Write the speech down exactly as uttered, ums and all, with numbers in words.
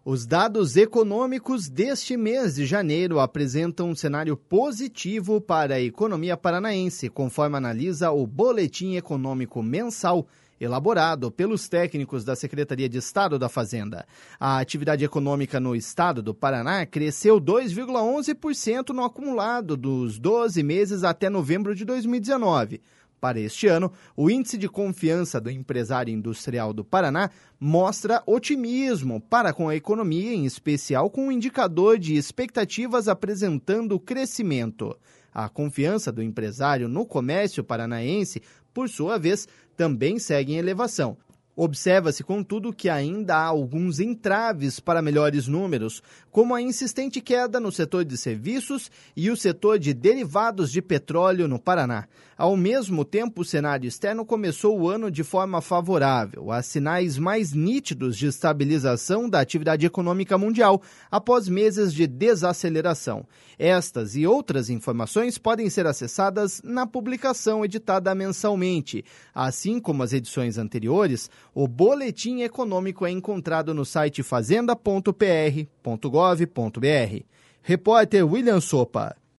Os dados econômicos deste mês de janeiro apresentam um cenário positivo para a economia paranaense, conforme analisa o Boletim Econômico Mensal, elaborado pelos técnicos da Secretaria de Estado da Fazenda. A atividade econômica no estado do Paraná cresceu dois vírgula onze por cento no acumulado dos doze meses até novembro de dois mil e dezenove. Para este ano, o Índice de Confiança do Empresário Industrial do Paraná mostra otimismo para com a economia, em especial com o indicador de expectativas apresentando crescimento. A confiança do empresário no comércio paranaense, por sua vez, também segue em elevação. Observa-se, contudo, que ainda há alguns entraves para melhores números, como a insistente queda no setor de serviços e o setor de derivados de petróleo no Paraná. Ao mesmo tempo, o cenário externo começou o ano de forma favorável. Há sinais mais nítidos de estabilização da atividade econômica mundial após meses de desaceleração. Estas e outras informações podem ser acessadas na publicação editada mensalmente. Assim como as edições anteriores, o Boletim Econômico é encontrado no site fazenda ponto p r ponto gov ponto b r. Repórter William Sopa.